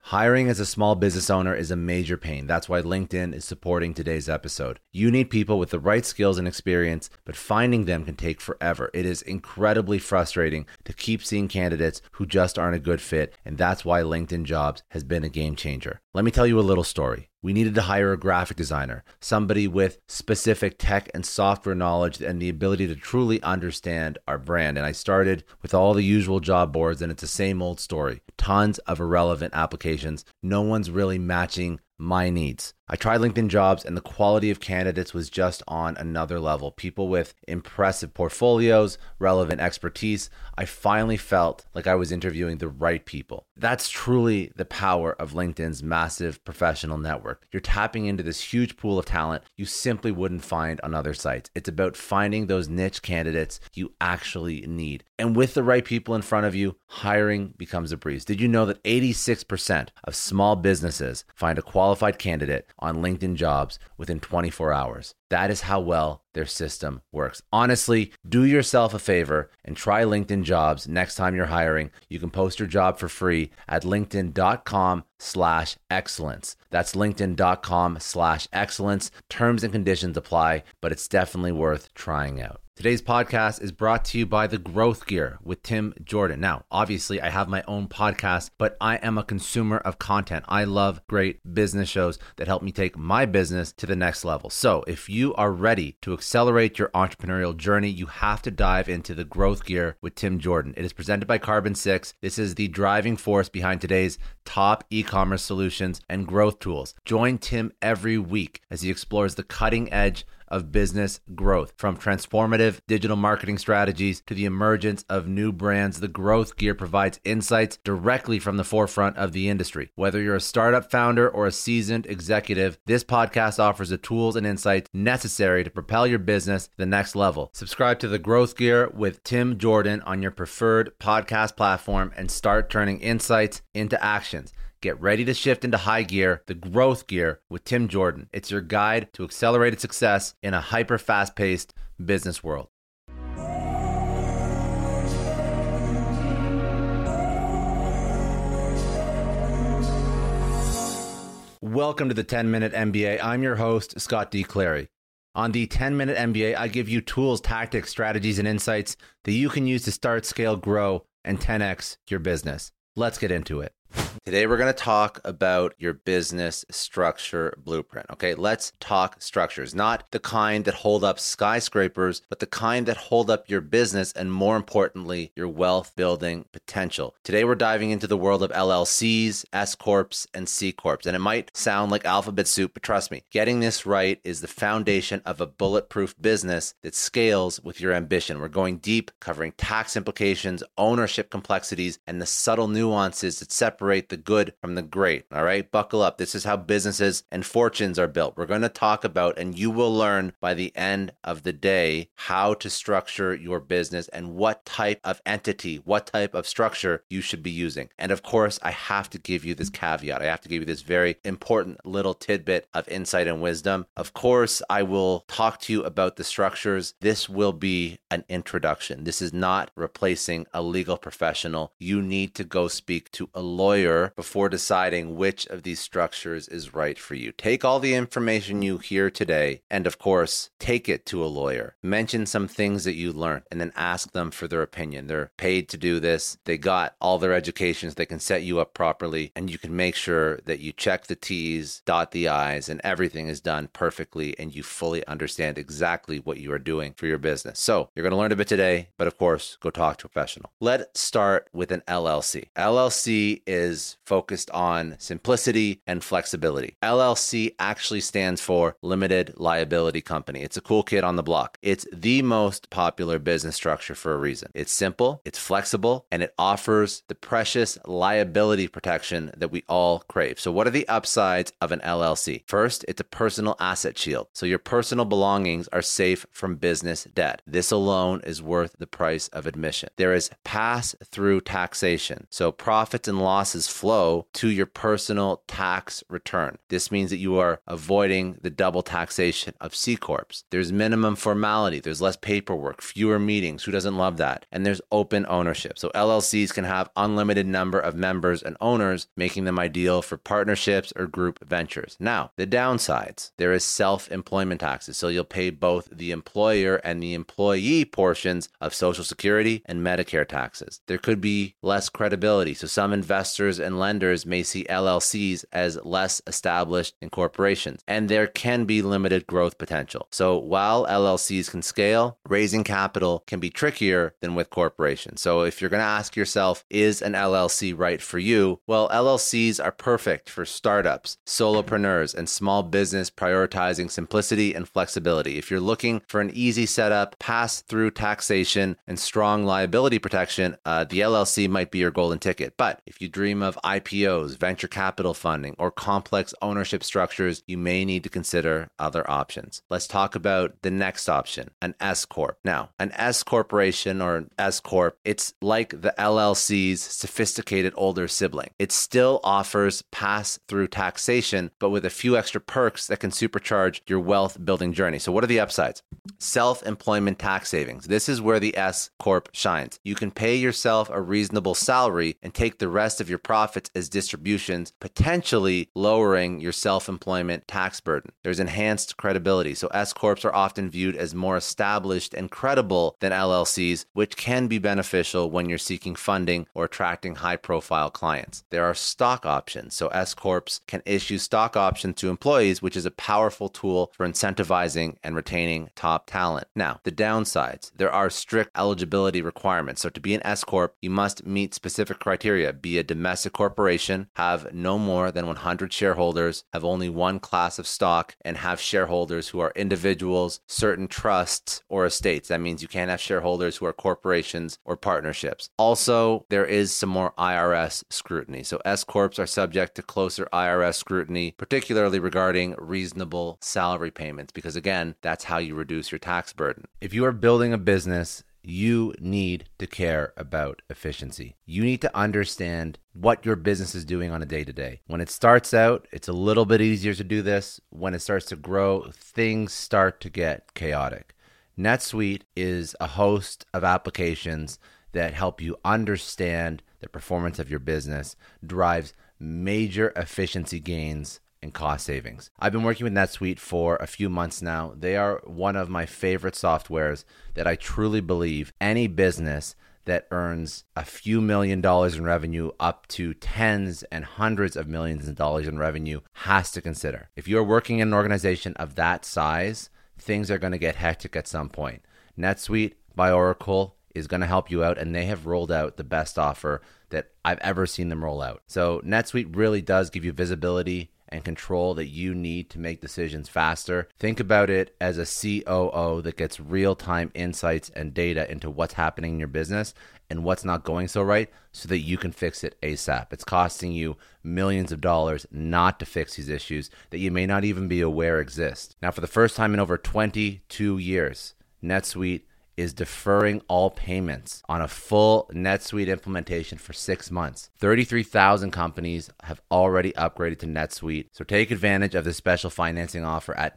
Hiring as a small business owner is a major pain. That's why LinkedIn is supporting today's episode. You need people with the right skills and experience, but finding them can take forever. It is incredibly frustrating to keep seeing candidates who just aren't a good fit, and that's why LinkedIn Jobs has been a game changer. Let me tell you a little story. We needed to hire a graphic designer, somebody with specific tech and software knowledge and the ability to truly understand our brand. And I started with all the usual job boards, and it's the same old story. Tons of irrelevant applications. No one's really matching my needs. I tried LinkedIn Jobs and the quality of candidates was just on another level. People with impressive portfolios, relevant expertise. I finally felt like I was interviewing the right people. That's truly the power of LinkedIn's massive professional network. You're tapping into this huge pool of talent you simply wouldn't find on other sites. It's about finding those niche candidates you actually need. And with the right people in front of you, hiring becomes a breeze. Did you know that 86% of small businesses find a qualified candidate on LinkedIn Jobs within 24 hours? That is how well their system works. Honestly, do yourself a favor and try LinkedIn Jobs next time you're hiring. You can post your job for free at linkedin.com/excellence. That's linkedin.com/excellence. Terms and conditions apply, but it's definitely worth trying out. Today's podcast is brought to you by The Growth Gear with Tim Jordan. Now, obviously, I have my own podcast, but I am a consumer of content. I love great business shows that help me take my business to the next level. So if you are ready to accelerate your entrepreneurial journey, you have to dive into The Growth Gear with Tim Jordan. It is presented by Carbon6. This is the driving force behind today's top e-commerce solutions and growth tools. Join Tim every week as he explores the cutting edge of business growth. From transformative digital marketing strategies to the emergence of new brands, The Growth Gear provides insights directly from the forefront of the industry. Whether you're a startup founder or a seasoned executive, this podcast offers the tools and insights necessary to propel your business to the next level. Subscribe to The Growth Gear with Tim Jordan on your preferred podcast platform and start turning insights into actions. Get ready to shift into high gear, The Growth Gear with Tim Jordan. It's your guide to accelerated success in a hyper fast-paced business world. Welcome to the 10-Minute MBA. I'm your host, Scott D. Clary. On the 10-Minute MBA, I give you tools, tactics, strategies, and insights that you can use to start, scale, grow, and 10x your business. Let's get into it. Today, we're going to talk about your business structure blueprint. Okay, let's talk structures, not the kind that hold up skyscrapers, but the kind that hold up your business and, more importantly, your wealth building potential. Today, we're diving into the world of LLCs, S Corps, and C Corps. And it might sound like alphabet soup, but trust me, getting this right is the foundation of a bulletproof business that scales with your ambition. We're going deep, covering tax implications, ownership complexities, and the subtle nuances that separate the good from the great. All right, buckle up. This is how businesses and fortunes are built. We're going to talk about, and you will learn by the end of the day, how to structure your business and what type of entity, what type of structure you should be using. And of course, I have to give you this caveat. I have to give you this very important little tidbit of insight and wisdom. Of course, I will talk to you about the structures. This will be an introduction. This is not replacing a legal professional. You need to go speak to a lawyer before deciding which of these structures is right for you. Take all the information you hear today and, of course, take it to a lawyer. Mention some things that you learned and then ask them for their opinion. They're paid to do this. They got all their educations. They can set you up properly, and you can make sure that you check the T's, dot the I's, and everything is done perfectly and you fully understand exactly what you are doing for your business. So you're going to learn a bit today, but of course, go talk to a professional. Let's start with an LLC. LLC is focused on simplicity and flexibility. LLC actually stands for Limited Liability Company. It's a cool kid on the block. It's the most popular business structure for a reason. It's simple, it's flexible, and it offers the precious liability protection that we all crave. So what are the upsides of an LLC? First, it's a personal asset shield. So your personal belongings are safe from business debt. This alone is worth the price of admission. There is pass-through taxation. So profits and losses taxes flow to your personal tax return. This means that you are avoiding the double taxation of C Corps. There's minimum formality. There's less paperwork, fewer meetings. Who doesn't love that? And there's open ownership. So LLCs can have unlimited number of members and owners, making them ideal for partnerships or group ventures. Now, the downsides. There is self-employment taxes. So you'll pay both the employer and the employee portions of Social Security and Medicare taxes. There could be less credibility. So some investors and lenders may see LLCs as less established in corporations, and there can be limited growth potential. So while LLCs can scale, raising capital can be trickier than with corporations. So if you're going to ask yourself, is an LLC right for you? Well, LLCs are perfect for startups, solopreneurs, and small business prioritizing simplicity and flexibility. If you're looking for an easy setup, pass-through taxation, and strong liability protection, the LLC might be your golden ticket. But if you dream of IPOs, venture capital funding, or complex ownership structures, you may need to consider other options. Let's talk about the next option, an S Corp. Now, an S Corporation or an S Corp, it's like the LLC's sophisticated older sibling. It still offers pass-through taxation, but with a few extra perks that can supercharge your wealth building journey. So what are the upsides? Self-employment tax savings. This is where the S Corp shines. You can pay yourself a reasonable salary and take the rest of your profits as distributions, potentially lowering your self-employment tax burden. There's enhanced credibility. So S Corps are often viewed as more established and credible than LLCs, which can be beneficial when you're seeking funding or attracting high-profile clients. There are stock options. So S Corps can issue stock options to employees, which is a powerful tool for incentivizing and retaining top talent. Now, the downsides. There are strict eligibility requirements. So to be an S Corp, you must meet specific criteria, be a domestic corporation, have no more than 100 shareholders, have only one class of stock, and have shareholders who are individuals, certain trusts, or estates. That means you can't have shareholders who are corporations or partnerships. Also, there is some more IRS scrutiny. So S Corps are subject to closer IRS scrutiny, particularly regarding reasonable salary payments, because again, that's how you reduce your tax burden. If you are building a business, you need to care about efficiency. You need to understand what your business is doing on a day-to-day. When it starts out, it's a little bit easier to do this. When it starts to grow, things start to get chaotic. NetSuite is a host of applications that help you understand the performance of your business, drives major efficiency gains and cost savings. I've been working with NetSuite for a few months now. They are one of my favorite softwares that I truly believe any business that earns a few $1,000,000 in revenue up to tens and hundreds of millions of dollars in revenue has to consider. If you're working in an organization of that size, things are going to get hectic at some point. NetSuite by Oracle is going to help you out, and they have rolled out the best offer that I've ever seen them roll out. So NetSuite really does give you visibility and control that you need to make decisions faster. Think about it as a COO that gets real-time insights and data into what's happening in your business and what's not going so right so that you can fix it ASAP. It's costing you millions of dollars not to fix these issues that you may not even be aware exist. Now, for the first time in over 22 years, NetSuite is deferring all payments on a full NetSuite implementation for 6 months. 33,000 companies have already upgraded to NetSuite. So take advantage of this special financing offer at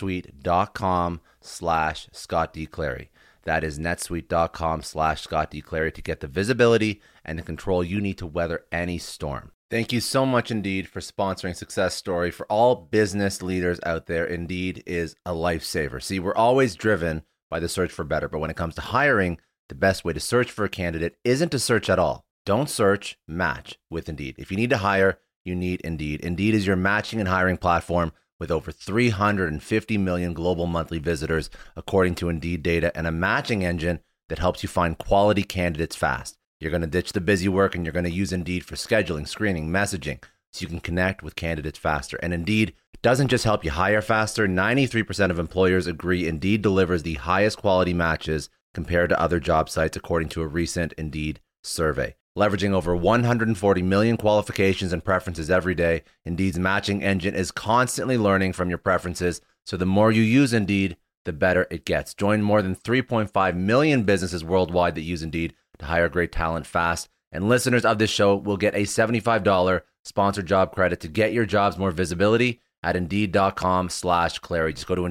netsuite.com/Scott D. Clary. That is netsuite.com/Scott D. Clary to get the visibility and the control you need to weather any storm. Thank you so much, Indeed, for sponsoring Success Story. For all business leaders out there, Indeed is a lifesaver. See, we're always driven by the search for better. But when it comes to hiring, the best way to search for a candidate isn't to search at all. Don't search, match with Indeed. If you need to hire, you need Indeed. Indeed is your matching and hiring platform with over 350 million global monthly visitors, according to Indeed data, and a matching engine that helps you find quality candidates fast. You're going to ditch the busy work and you're going to use Indeed for scheduling, screening, messaging, so you can connect with candidates faster. And Indeed doesn't just help you hire faster. 93% of employers agree Indeed delivers the highest quality matches compared to other job sites, according to a recent Indeed survey. Leveraging over 140 million qualifications and preferences every day, Indeed's matching engine is constantly learning from your preferences. So the more you use Indeed, the better it gets. Join more than 3.5 million businesses worldwide that use Indeed to hire great talent fast. And listeners of this show will get a $75 sponsored job credit to get your jobs more visibility at Indeed.com/Clary. Just go to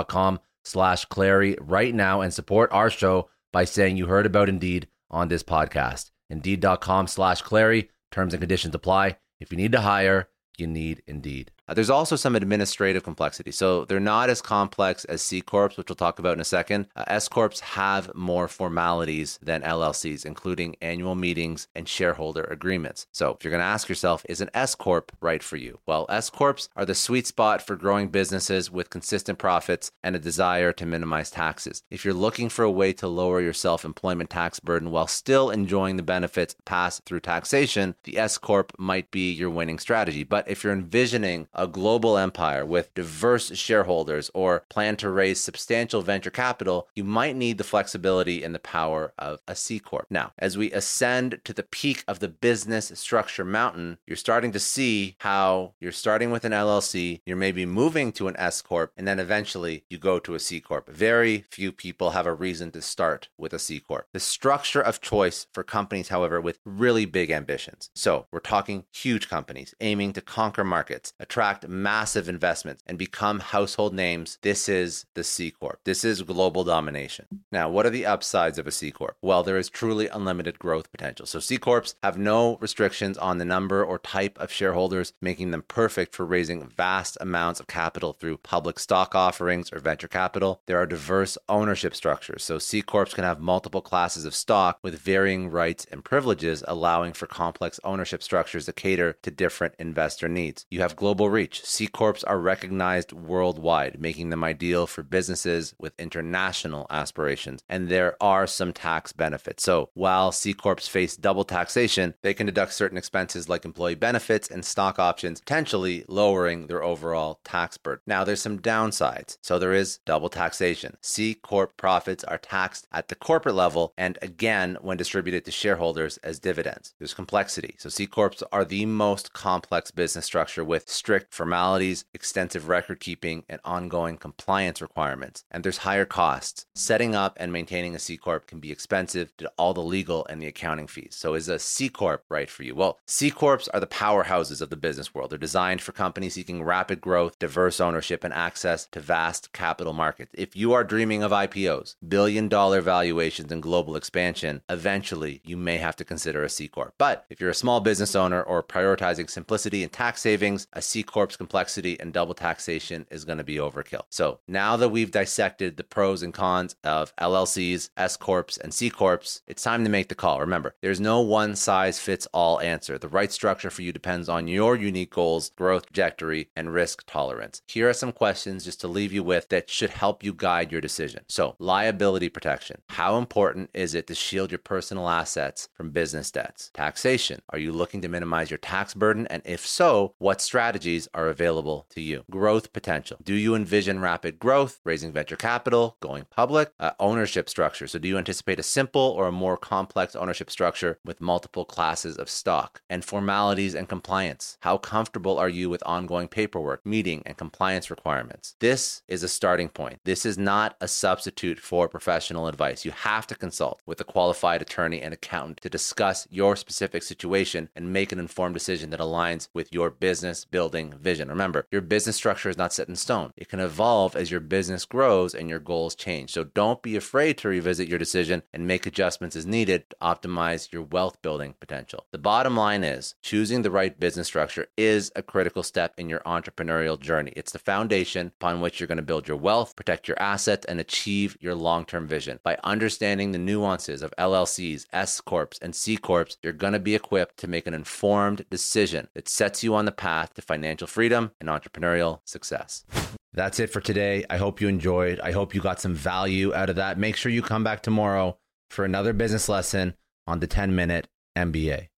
Indeed.com/Clary right now and support our show by saying you heard about Indeed on this podcast. Indeed.com/Clary. Terms and conditions apply. If you need to hire, you need Indeed. There's also some administrative complexity. So they're not as complex as C Corps, which we'll talk about in a second. S Corps have more formalities than LLCs, including annual meetings and shareholder agreements. So if you're going to ask yourself, is an S Corp right for you? Well, S Corps are the sweet spot for growing businesses with consistent profits and a desire to minimize taxes. If you're looking for a way to lower your self-employment tax burden while still enjoying the benefits passed through taxation, the S Corp might be your winning strategy. But if you're envisioning a global empire with diverse shareholders or plan to raise substantial venture capital, you might need the flexibility and the power of a C Corp. Now, as we ascend to the peak of the business structure mountain, you're starting to see how you're starting with an LLC, you're maybe moving to an S Corp, and then eventually you go to a C Corp. Very few people have a reason to start with a C Corp. The structure of choice for companies, however, with really big ambitions. So we're talking huge companies aiming to conquer markets, attract massive investments, and become household names. This is the C Corp. This is global domination. Now, what are the upsides of a C Corp? Well, there is truly unlimited growth potential. So C Corps have no restrictions on the number or type of shareholders, making them perfect for raising vast amounts of capital through public stock offerings or venture capital. There are diverse ownership structures. So C Corps can have multiple classes of stock with varying rights and privileges, allowing for complex ownership structures that cater to different investor needs. You have global reach. C Corps are recognized worldwide, making them ideal for businesses with international aspirations. And there are some tax benefits. So while C Corps face double taxation, they can deduct certain expenses like employee benefits and stock options, potentially lowering their overall tax burden. Now, there's some downsides. So there is double taxation. C Corp profits are taxed at the corporate level and again when distributed to shareholders as dividends. There's complexity. So C Corps are the most complex business structure with strict formalities, extensive record keeping, and ongoing compliance requirements. And there's higher costs. Setting up and maintaining a C Corp can be expensive due to all the legal and the accounting fees. So is a C Corp right for you? Well, C Corps are the powerhouses of the business world. They're designed for companies seeking rapid growth, diverse ownership, and access to vast capital markets. If you are dreaming of IPOs, billion-dollar valuations, and global expansion, eventually you may have to consider a C Corp. But if you're a small business owner or prioritizing simplicity and tax savings, a C Corp's complexity and double taxation is going to be overkill. So now that we've dissected the pros and cons of LLCs, S Corps, and C Corps, it's time to make the call. Remember, there's no one-size-fits-all answer. The right structure for you depends on your unique goals, growth trajectory, and risk tolerance. Here are some questions just to leave you with that should help you guide your decision. So, liability protection. How important is it to shield your personal assets from business debts? Taxation. Are you looking to minimize your tax burden? And if so, what strategies are available to you? Growth potential. Do you envision rapid growth, raising venture capital, going public? Ownership structure. So do you anticipate a simple or a more complex ownership structure with multiple classes of stock? And formalities and compliance. How comfortable are you with ongoing paperwork, meeting, and compliance requirements? This is a starting point. This is not a substitute for professional advice. You have to consult with a qualified attorney and accountant to discuss your specific situation and make an informed decision that aligns with your business building vision. Remember, your business structure is not set in stone. It can evolve as your business grows and your goals change. So don't be afraid to revisit your decision and make adjustments as needed to optimize your wealth building potential. The bottom line is choosing the right business structure is a critical step in your entrepreneurial journey. It's the foundation upon which you're going to build your wealth, protect your assets, and achieve your long-term vision. By understanding the nuances of LLCs, S Corps, and C Corps, you're going to be equipped to make an informed decision that sets you on the path to financial freedom and entrepreneurial success. That's it for today. I hope you enjoyed. I hope you got some value out of that. Make sure you come back tomorrow for another business lesson on the 10-Minute MBA.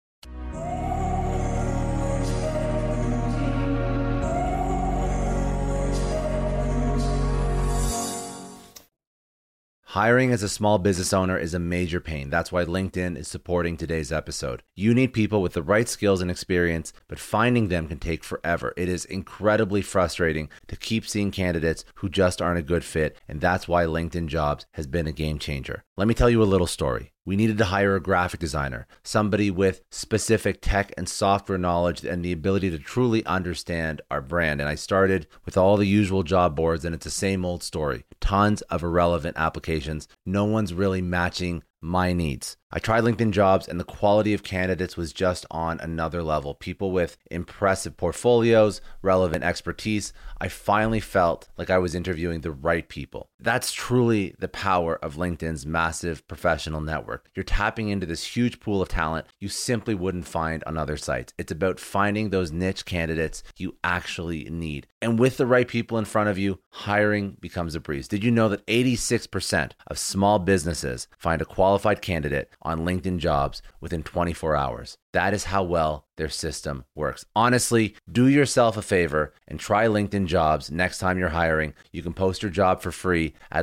Hiring as a small business owner is a major pain. That's why LinkedIn is supporting today's episode. You need people with the right skills and experience, but finding them can take forever. It is incredibly frustrating to keep seeing candidates who just aren't a good fit, and that's why LinkedIn Jobs has been a game changer. Let me tell you a little story. We needed to hire a graphic designer, somebody with specific tech and software knowledge and the ability to truly understand our brand. And I started with all the usual job boards, and it's the same old story. Tons of irrelevant applications. No one's really matching my needs. I tried LinkedIn Jobs, and the quality of candidates was just on another level. People with impressive portfolios, relevant expertise. I finally felt like I was interviewing the right people. That's truly the power of LinkedIn's massive professional network. You're tapping into this huge pool of talent you simply wouldn't find on other sites. It's about finding those niche candidates you actually need. And with the right people in front of you, hiring becomes a breeze. Did you know that 86% of small businesses find a qualified candidate on LinkedIn Jobs within 24 hours? That is how well their system works. Honestly, do yourself a favor and try LinkedIn Jobs next time you're hiring. You can post your job for free at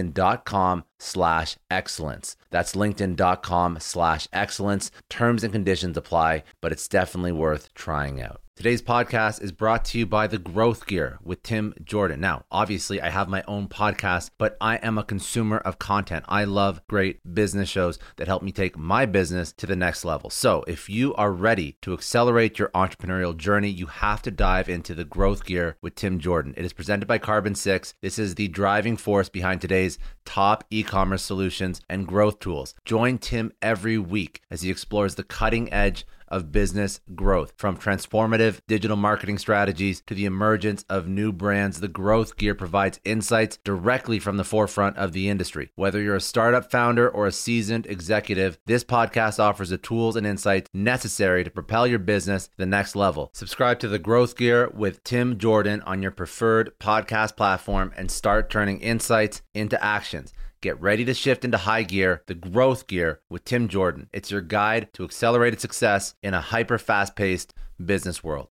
linkedin.com/excellence. That's linkedin.com/excellence. Terms and conditions apply, but it's definitely worth trying out. Today's podcast is brought to you by The Growth Gear with Tim Jordan. Now, obviously, I have my own podcast, but I am a consumer of content. I love great business shows that help me take my business to the next level. So if you are ready to accelerate your entrepreneurial journey, you have to dive into The Growth Gear with Tim Jordan. It is presented by Carbon6. This is the driving force behind today's top e-commerce solutions and growth tools. Join Tim every week as he explores the cutting edge of business growth, from transformative digital marketing strategies to the emergence of new brands. The Growth Gear provides insights directly from the forefront of the industry. Whether you're a startup founder or a seasoned executive, this podcast offers the tools and insights necessary to propel your business to the next level. Subscribe to The Growth Gear with Tim Jordan on your preferred podcast platform and start turning insights into actions. Get ready to shift into high gear, The Growth Gear with Tim Jordan. It's your guide to accelerated success in a hyper fast-paced business world.